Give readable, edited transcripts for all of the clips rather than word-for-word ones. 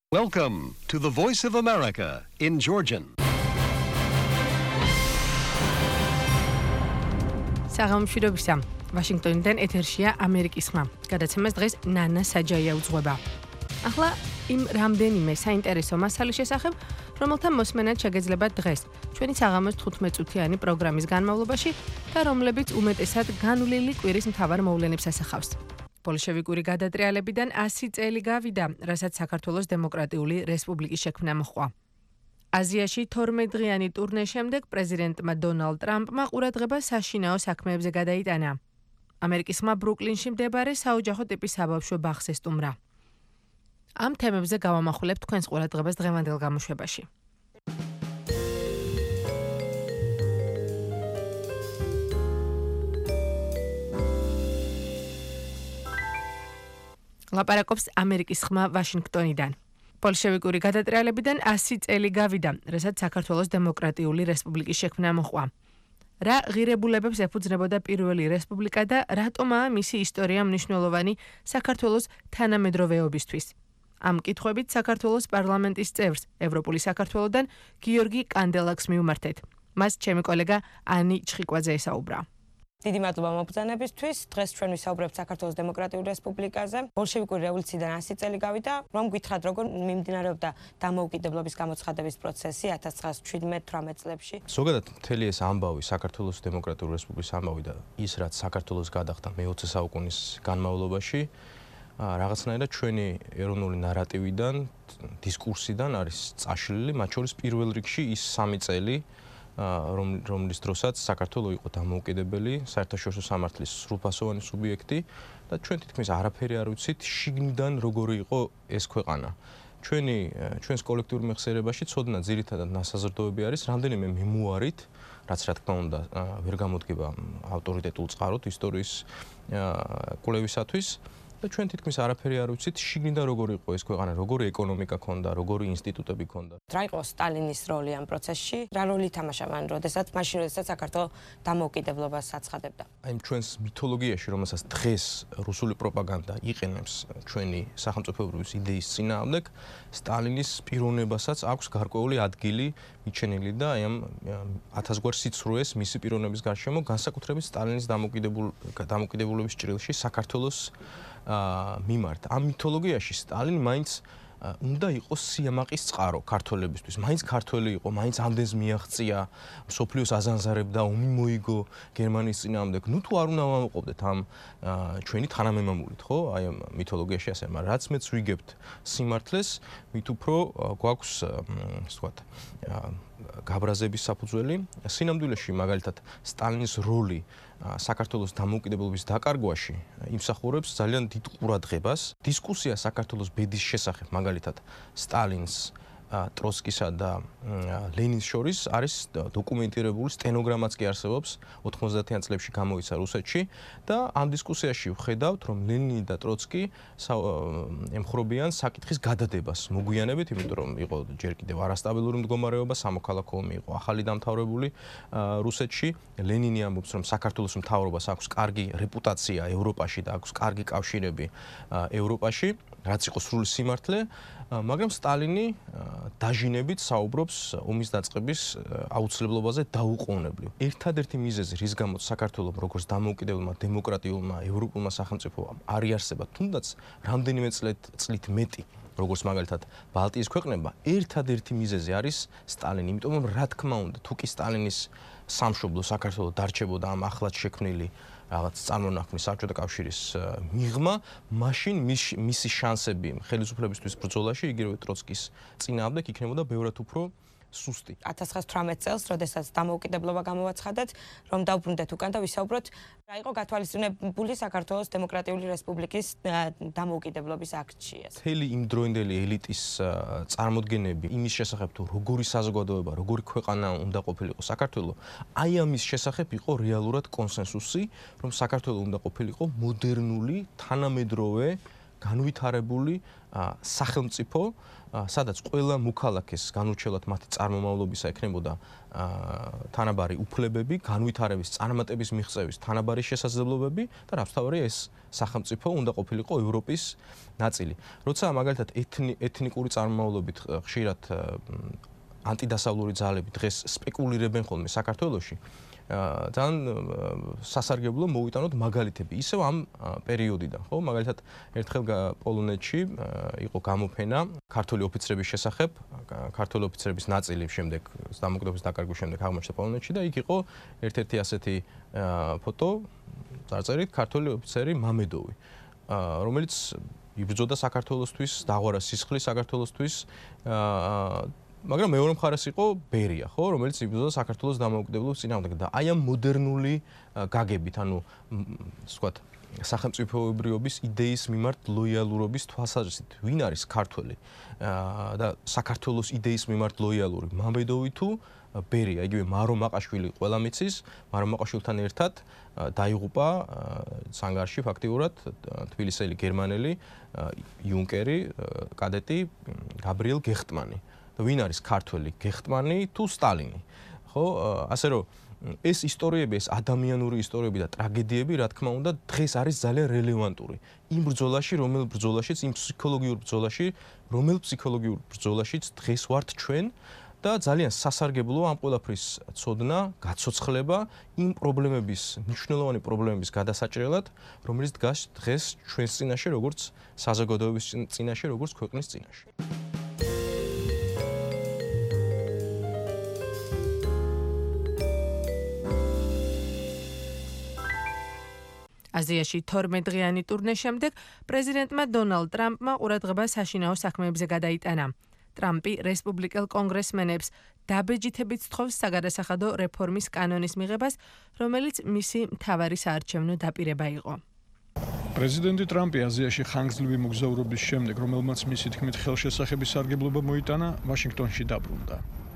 Welcome to the Voice of America in Georgian. საღამოშვიდობისა. ვაშინგტონიდან ეთერშია ამერიკის ხმა. გადაცემას დღეს ნანა საჯაია უძღვება. ახლა იმ რამდენიმე საინტერესო მასალის შესახებ, რომელთა მოსმენად შეგეძლებათ დღეს, ჩვენი საღამოს 15 წუთიანი პროგრამის განმავლობაში და რომლებიც უმეტესად განვლილი კვირის მთავარ მოვლენებს ასახავს. ბოლშევიკური გადატრიალებიდან 100 წელი გავიდა, რასაც საქართველოს დემოკრატიული რესპუბლიკის შექმნა მოჰყვა. აზიაში 12 დღიანი ტურნეს შემდეგ პრეზიდენტმა დონალდ ტრამპმა ყურადღება საშინაო საქმეებზე გადაიტანა. ამერიკის ხმა ბრუკლინში მდებარე საოჯახო ტიპის საბავშვო ბაღს ესტუმრა. ამ თემებზე გავამახვილებთ თქვენს ყურადღებას დღევანდელ გამოშვებაში. ლაპარაკობს ამერიკის ხმა ვაშინგტონიდან. ბოლშევიკური გადატრიალებიდან 100 წელი გავიდა, რასაც საქართველოს დემოკრატიული რესპუბლიკის შექმნა მოჰყვა. რა ღირებულებებს ეფუძნებოდა პირველი რესპუბლიკა და რატომაა მისი ისტორია მნიშვნელოვანი საქართველოს თანამედროვეობისთვის? ამ კითხვებით საქართველოს პარლამენტის წევრს, ევროპული საქართველოდან გიორგი კანდელაკს მივმართეთ. მას ჩემი კოლეგა ანი ჩხიკვაძე ესაუბრა. დიდი მადლობა მობრძანებისთვის. დღეს ჩვენ ვისაუბრებთ საქართველოს დემოკრატიულ რესპუბლიკაზე. ბოლშევიკური რევოლუციიდან 100 წელი გავიდა, რომ გითხრათ როგორ მიმდინარეობდა დამოუკიდებლობის გამოცხადების პროცესი 1917-18 წლებში. ზოგადად მთელი ეს ამბავი, საქართველოს დემოკრატიული რესპუბლიკის ამბავი და ის რაც საქართველოს გადახდა მე-20 საუკუნის განმავლობაში, რაღაცნაირად ჩვენი ეროვნული ნარატივიდან, დისკურსიდან არის წაშლილი, მათ შორის პირველ რიგში ის 3 წელი რომლის დროსაც საქართველო იყო დამოუკიდებელი, საერთაშორისო სამართლის სრულფასოვანი სუბიექტი და ჩვენ თითქმის არაფერი არ ვიცით შიგნიდან როგორი იყო ეს ქვეყანა. ჩვენს კოლექტიურ მეხსიერებაში ცოდნა ძირითადად ნასაზრდოები არის რამდენიმე მემუარით, რაც რა თქმა უნდა ვერ გამოდგება ავტორიტეტულ წყაროდ ისტორიის კვლევისათვის. და ჩვენ თითქმის არაფერი არ ვიცით შიგნიდან როგორი იყო ეს ქვეყანა, როგორი ეკონომიკა ქონდა, როგორი ინსტიტუტები ქონდა. რა იყო სტალინის როლი ამ პროცესში? რა როლი ითამაშა მან, როდესაც საქართველო დამოუკიდებლობას აცხადებდა? აი ჩვენს მითოლოგიაში, რომელსაც დღეს რუსული პროპაგანდა იყენებს ჩვენი სახელმწიფოების იდეის წინააღმდეგ, სტალინის პიროვნებასაც აქვს გარკვეული ადგილი მიჩენილი და აი ამ 1000 გვარ სიცრუეს მისი პიროვნების გარშემო, განსაკუთრებით სტალინის დამოუკიდებლობის ჭრილში საქართველოს მიმართ. ამ მითოლოგიაში სტალინი მაინც უნდა იყოს სიამაყის წყარო ქართველებისთვის. მაინც ქართველი იყო, მაინც ამდენს მიაღწია, მსოფლიოს აზანზარებდა, ომი მოიგო გერმანიის წინააღმდეგ. ნუ თუ არ უნდა ვამოყობდეთ ამ ჩვენი თანამემამულით, ხო? აი ამ მითოლოგიაში ასე, მაგრამ რაც მეც ვიგებთ სიმართლეს, მით უფრო გვაქვს, ვთქვათ, გაბრაზების საფუძველი. სინამდვილეში მაგალითად სტალინის როლი საქართველოს დამოუკიდებლობის დაკარგვაში იმსახურებს ძალიან დიდ ყურადღებას. დისკუსია საქართველოს ბედის შესახებ, მაგალითად სტალინს, ტროცკისა და ლენინს შორის არის დოკუმენტირებული, სტენოგრამაც კი არსებობს 90-იან წლებში გამოიცა რუსეთში და ამ დისკუსიაში ვხედავთ, რომ ლენინი და ტროცკი ემხრობიან საკითხის გადადებას მოგვიანებით, იმიტომ რომ იყო ჯერ კიდევ არასტაბილური მდგომარეობა, სამოქალაქო ომი იყო ახალი დამთავრებული რუსეთში. ლენინი ამბობს, რომ საქართველოს მთავრობას აქვს კარგი რეპუტაცია ევროპაში და აქვს კარგი კავშირები ევროპაში, რაც იყო სრული სიმართლე, მაგრამ სტალინი დაჟინებით საუბრობს ომის დაწყების აუცილებლობაზე დაუყოვნებლივ. ერთადერთი მიზეზი, რის გამოც საქართველოს როგორც დამოუკიდებლმა დემოკრატიულმა ევროპულმა სახელმწიფოებმა არ იარსება, თუნდაც რამდენიმე წლით მეტი, როგორც მაგალითად ბალტიის ქვეყნებმა, ერთადერთი მიზეზი არის სტალინი. იმიტომ რომ რა თქმა უნდა, თუ კი სტალინის სამშობლო საქართველოს დარჩებოდა ამ ახლად შექმნილი რაღაც წარმონაქმნის საბჭოთა კავშირის მიღმა, მაშინ მისი შანსები ხელისუფლებისთვის ბრძოლაში, იგივე ტროცკის წინააღმდეგ იქნებოდა ბევრად უფრო სუსტი. 1918 წელს, როდესაც დამოუკიდებლობა გამოვაცხადეთ, რომ დავბრუნდეთ უკან და ვისაუბროთ, რა იყო გათვალისწინებული საქართველოს დემოკრატიული რესპუბლიკის დამოუკიდებლობის აქტში ეს. მთელი იმდროინდელი ელიტის წარმოდგენები იმის შესახებ, თუ როგორი საზოგადოება, როგორი ქვეყანა უნდა ყოფილიყო საქართველო, აი ამის შესახებ იყო რეალურად კონსენსუსი, რომ საქართველო უნდა ყოფილიყო მოდერნული, თანამედროვე განვითარებული სახელმწიფო, სადაც ყველა მოქალაქეს განურჩევლად მათი წარმომავლობისა ექნებოდა თანაბარი უფლებები, განვითარების, წარმატების მიღწევის თანაბარი შესაძლებლობები და რაც თავარია ეს სახელმწიფო უნდა ყოფილიყო ევროპის ნაწილი. როცა მაგალითად ეთნიკური წარმომავლობით ხშირად ანტიდასავლური ძალები დღეს სპეკულირებენ ხოლმე საქართველოში, ძალიან სასარგებლო მოვიტანოთ მაგალითები. ისევ ამ პერიოდიდან, ხო? მაგალითად, ერთხელ პოლონეთში იყო გამოფენა ქართული ოფიცრების შესახებ, ქართული ოფიცრების ნაწილი შემდეგ დამოუკიდებლობის დაკარგვის შემდეგ აღმოჩნდა პოლონეთში და იქ იყო ერთ-ერთი ასეთი ფოტო, წარწერით ქართული ოფიცერი მამედოვი, რომელიც იბრძოდა საქართველოსთვის, დაღვარა სისხლის საქართველოსთვის, მაგრამ მეორე მხარეს იყო ბერია, ხო, რომელიც იბრძოდა საქართველოს დამოუკიდებლობის წინააღმდეგ და აი ამ მოდერნული გაგებით, ანუ ვთქვათ, სახელმწიფოებრიობის იდეის მიმართ ლოიალურობის თვალსაზრისით, ვინ არის ქართველი და საქართველოს იდეის მიმართ ლოიალური, მამედოვი თუ ბერია, იგივე მარო მაყაშვილი ყველა მიცის, მარო მაყაშვილთან ერთად დაიღუპა სანგარში ფაქტიურად თბილისელი გერმანელი იუნკერი, კადეტი გაბრიელ გეხტმანი. ვინ არის ქართველი, გეხტმანი თუ სტალინი? ხო, ასე რომ ეს ისტორიები, ეს ადამიანური ისტორიები და ტრაგედიები, რა თქმა უნდა, დღეს არის ძალიან რელევანტური. იმ ბრძოლაში, რომელ ბრძოლაშიც, იმ ფსიქოლოგიურ ბრძოლაში, რომელ ფსიქოლოგიურ ბრძოლაშიც დღეს ვართ ჩვენ და ძალიან სასარგებლოა ამ ყველაფრის ცოდნა, გაცოცხლება იმ პრობლემების, მნიშვნელოვანი პრობლემების გადასაჭრელად, რომელიც დგას დღეს ჩვენს წინაშე, როგორც საზოგადოების წინაშე, როგორც ქვეყნის წინაშე. აზიაში 12 დღიანი ტურნეს შემდეგ პრეზიდენტმა დონალდ ტრამპმა ყურადღება საშინაო საქმეებზე გადაიტანა. ტრამპი რესპუბლიკელ კონგრესმენებს დაბეჯითებით სთხოვს საგადასახადო რეფორმის კანონის მიღებას, რომელიც მისი მთავარი საარჩევნო დაპირება იყო. პრეზიდენტი ტრამპი აზიაში ხანგრძლივი მოგზაურობის შემდეგ, რომელმაც მისი თქმით ხელშესახების სარგებლობა მოიტანა, ვაშინგტონში დაბრუნდა.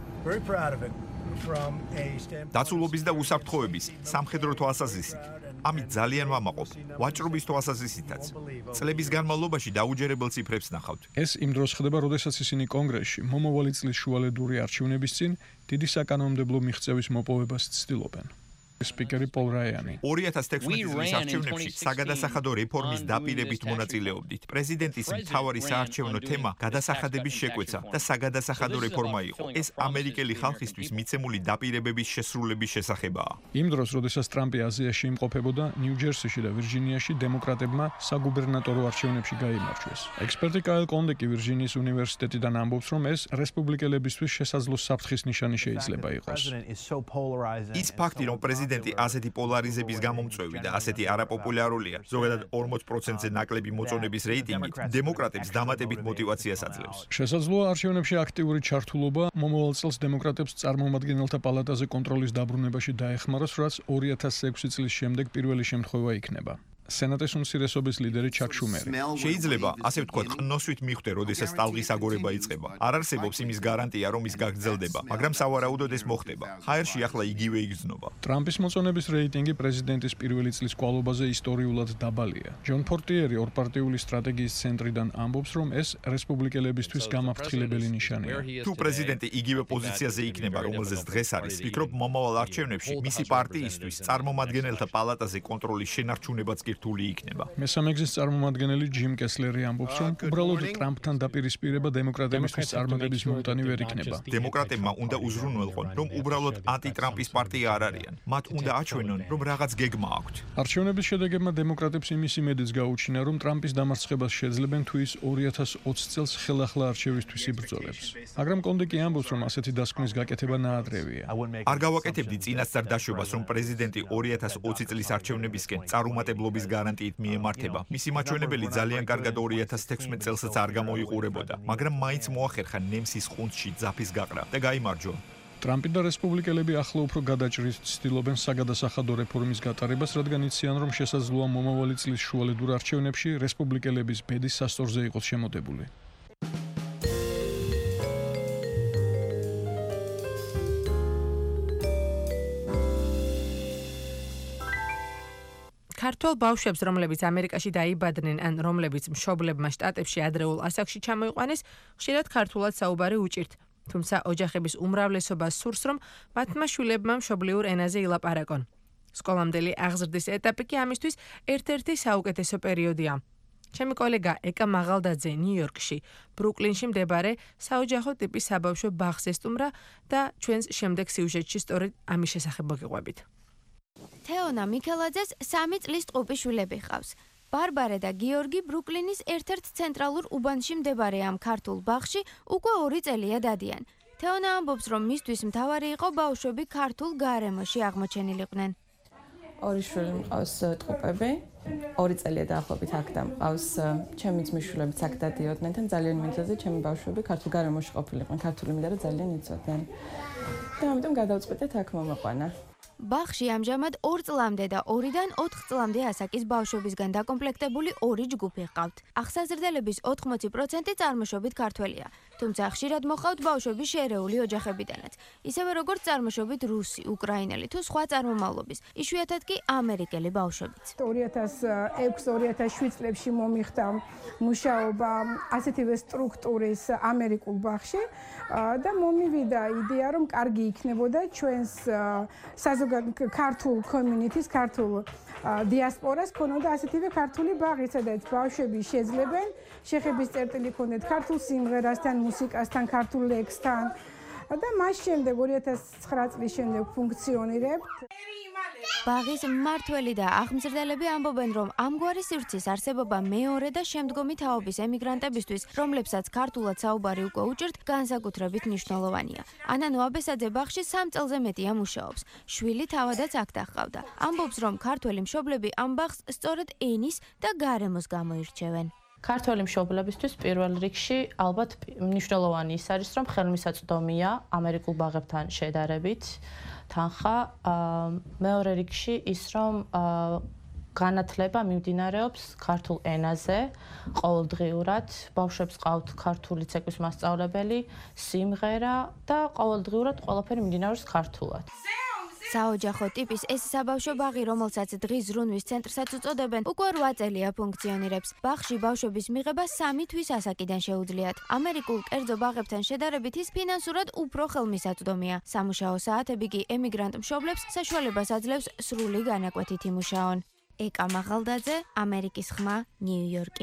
დაცულობის და უსაფრთხოების სამხედრო თვალსაზრისით. ამით ძალიან ვამაყობ. ვაჭრობის თვალსაზრისითაც. წლების განმავლობაში დაუჯერებელ ციფრებს ნახავთ. ეს იმ დროს ხდება, როდესაც ისინი კონგრესში მომავალი წლის შუალედური არჩევნების წინ დიდი საკანონმდებლო მიღწევის მოპოვებას ცდილობენ. სპიკერი პოლ რაიანი. 2016 წლის არჩევნებში საგადასახადო რეფორმის დაპირებით მონაწილეობდით. პრეზიდენტის მთავარი საარჩევნო თემა გადასახადების შეკვეცა და საგადასახადო რეფორმა იყო. ეს ამერიკელი ხალხისთვის მიცემული დაპირებების შესრულების შესახებაა. იმ დროს, როდესაც ტრამპი აზიაში იმყოფებოდა, ნიუ-ჯერსიში და ვირჯინიაში დემოკრატებმა საგუბერნატორო არჩევნებში გაიმარჯვეს. ექსპერტი კაილ კონდეკი ვირჯინიის უნივერსიტეტიდან ამბობს, რომ ეს რესპუბლიკელებისთვის შესაძლო საფრთხის ნიშანი შეიძლება იყოს. ის ფაქტი, რომ პრეზიდენტი ასეთი პოლარიზების გამომწვევი და ასეთი არაპოპულარულია, ზოგადად 40%-ზე ნაკლები მოწონების რეიტინგით, დემოკრატებს დამატებით მოტივაციას აძლევს. შესაძლოა არჩევნებში აქტიური ჩართულობა მომავალ წელს დემოკრატებს წარმომადგენელთა პალატაზე კონტროლის დაბრუნებაში დაეხმაროს, რაც 2006 წლის შემდეგ პირველი შემთხვევა იქნება. სენატის უმცირესობის ლიდერი ჩაკ შუმერი. შეიძლება, ასე ვთქვათ, ყნოსვით მიხვდე, როდესაც ტალღის აგორება იწყება. არ არსებობს იმის გარანტია, რომ ის გაგრძელდება, მაგრამ სავარაუდოდ ეს მოხდება. ჰაერში ახლა იგივე იგრძნობა. ტრამპის მოწონების რეიტინგი პრეზიდენტის პირველი წლის კვალობაზე ისტორიულად დაბალია. ჯონ ფორტიერი ორპარტიული სტრატეგიის ცენტრიდან ამბობს, რომ ეს რესპუბლიკელებისთვის გამაფრთხილებელი ნიშანია. თუ პრეზიდენტი იგივე პოზიციაზე იქნება, რომელზეც დღეს არის, ვფიქრობ, მომავალ არჩევნებში მისი პარტიისთვის წარმომადგენელთა პალატაზე კონტროლის შენარჩუნებაც რთული იქნება. მესამე გზის წარმომადგენელი ჯიმ კესლერი ამბობს, რომ უბრალოდ ტრამპთან დაპირისპირება დემოკრატებისთვის წარმატების მომტანი ვერ იქნება. დემოკრატებმა უნდა უზრუნველყონ, რომ უბრალოდ ანტიტრამპის პარტია არ არიან. მათ უნდა აჩვენონ, რომ რაღაც გეგმა აქვთ. არჩევნების შედეგებმა დემოკრატებს იმის იმედიც გაუჩინა, რომ ტრამპის დამარცხებას შეძლებენ თუ ის 2020 წელს ხელახლა არჩევისთვის იბრძოლებს. მაგრამ კონდეკი ამბობს, რომ ასეთი დასკვნის გაკეთება ნაადრევია. არ გავაკეთებდი წინასწარ დაშვებას, რომ პრეზიდენტი 2020 წლის არჩევნებისკენ წარუმატებლობის გარანტიით მიემართება. მისი მაჩვენებელი ძალიან კარგად 2016 წელსაც არ გამოიყურებოდა, მაგრამ მაინც მოახერხა ნემსის ყუნწში ძაფის გაყრა და გაიმარჯვა. ტრამპი და რესპუბლიკელები ახლა უფრო გადაჭრით ცდილობენ საგადასახადო რეფორმის გატარებას, რადგან იციან, რომ შესაძლოა მომავალი წლის შუალედურ არჩევნებში რესპუბლიკელების ბედის სასწორზე იყოს შემოდებული. ქართველ ბავშვებს, რომლებიც ამერიკაში დაიბადნენ ან რომლებიც მშობლებმა შტატებში ადრეულ ასაკში ჩამოიყვანეს, ხშირად ქართულად საუბარი უჭირთ. თუმცა ოჯახების უმრავლესობა სურს, რომ მათმა შვილებმა მშობლიურ ენაზე ილაპარაკონ. სკოლამდელი აღზრდის ეტაპი კი ამისთვის ერთ-ერთი საუკეთესო პერიოდია. ჩემი კოლეგა ეკა მაღალდაძე ნიუ-იორკში, ბრუკლინში მდებარე საოჯახო ტიპის საბავშვო ბაღს ესტუმრა და ჩვენს შემდეგ სიუჟეტში სწორედ ამის შესახებ მოგიყვებით. თეონა მიქელაძეს 3 წლის ტყუპი შვილები ჰყავს. ბარბარე და გიორგი ბრუკლინის ერთ-ერთ ცენტრალურ უბანში მდებარე ამ ქართულ ბაღში უკვე 2 წელია დადიან. თეონა ამბობს, რომ მისთვის მთავარი იყო ბავშვები ქართულ გარემოში აღმოჩენილიყვნენ. 2 შვილი მყავს ტყუპები, 2 წელია დაახლოებით აქ და მყავს ჩემი ძმისშვილებიც აქ დადიოდნენ და ძალიან მინდოდა ჩემი ბავშვები ქართულ გარემოში ყოფილიყვნენ, ქართული მინდა რომ ძალიან იცოდნენ. და ამიტომ გადავწყვიტეთ აქ მომაყვანა. ბაღში ამჟამად 2 წლამდე და 2-დან 4 წლამდე ასაკის ბავშვებისგან დაკომპლექტებული 2 ჯგუფი ჰყავთ. აღსაზრდელების 80% წარმოშობით ქართველია, თუმცა ხშირად მოჰყავთ ბავშვები შერეული ოჯახებიდანაც, ისევე როგორც წარმოშობით რუსი, უკრაინელი თუ სხვა წარმომავლობის, იშვიათად კი ამერიკელი ბავშვებიც. 2006-2007 წლებში მომიხდა მუშაობა ასეთივე სტრუქტურის ამერიკულ ბაღში და მომივიდა იდეა, რომ კარგი იქნებოდა ჩვენს ქართულ community-ს, ქართულ დიასპორას ქონოდა ასეთივე ქართული ბაღი, სადაც ბავშვები შეძლებენ შეხების წერტილი ქონდეთ ქართულ სიმღერასთან, მუსიკასთან, ქართულ ლექსთან და მას შემდეგ 2009 წლის შემდეგ ფუნქციონირებთ. ბაღის მმართველი და აღმზრდელები ამბობენ, რომ ამგვარი სივრცის არსებობა მეორე და შემდგომი თაობის ემიგრანტებისთვის, რომლებსაც ქართულად საუბარი უკვე უჭირთ, განსაკუთრებით მნიშვნელოვანია. ანა ნოაბესაძე ბაღში 3 წელზე მეტია მუშაობს. შვილი თავადაც აქ დაჰყავდა. ამბობს, რომ ქართველი მშობლები ამ ბაღს სწორედ ენის და გარემოს გამო ირჩევენ. ქართველი მშობლებისთვის პირველ რიგში ალბათ მნიშვნელოვანი ის არის, რომ ხელმისაწვდომია ამერიკულ ბაღებთან შედარებით თანხა, მეორე რიგში ის, რომ განათლება მიმდინარეობს ქართულ ენაზე ყოველდღიურად, ბავშვებს ყავთ ქართული ცეკვის მასწავლებელი, სიმღერა და ყოველდღიურად ყველაფერი მიმდინარეობს ქართულად. საოჯახო ტიპის ეს საბავშვო ბაღი, რომელსაც დღის ზრუნვის ცენტრსაც უწოდებენ, უკვე 8 წელია ფუნქციონირებს. ბაღში ბავშვების მიღება 3 თვის ასაკიდან შეუძლიათ. ამერიკულ კერძო ბაღებთან შედარებით ის ფინანსურად უფრო ხელმისაწვდომია. სამუშაო საათები კი ემიგრანტ მშობლებს საშუალებას აძლევს სრული განაკვეთით იმუშაონ. ეკა მაღალდაძე, ამერიკის ხმა, ნიუ-იორკი.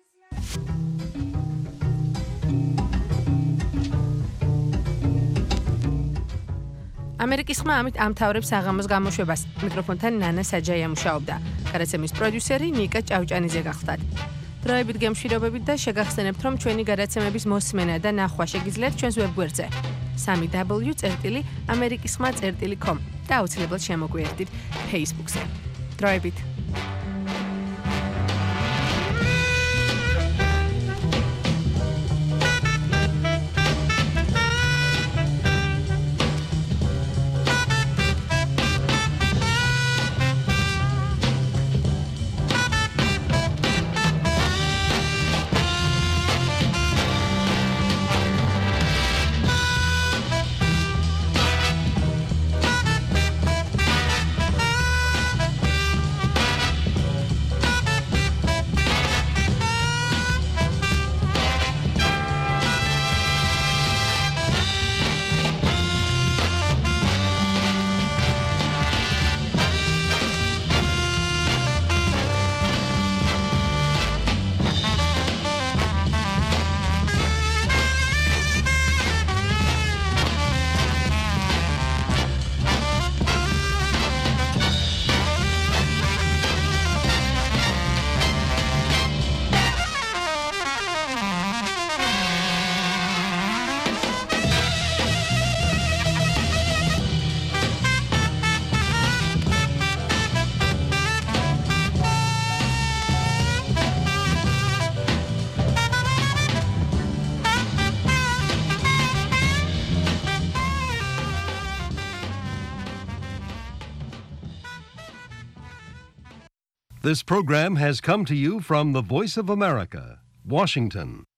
ამერიკის ხმა ამით ამთავრებს საღამოს გამოშვებას. მიკროფონთან ნანა საჯაია მუშაობდა. გადაცემის პროდიუსერი ნიკა ჭავჭანიძე გახლდათ. დროებით გემშვიდობებით და შეგახსენებთ, რომ ჩვენი გადაცემების მოსმენა და ნახვა შეგიძლიათ ჩვენს ვებგვერდზე 3w.amerikisxma.com და აუცილებლად შემოგვიერთდით Facebook-ზე. დროებით. This program has come to you from the Voice of America, Washington.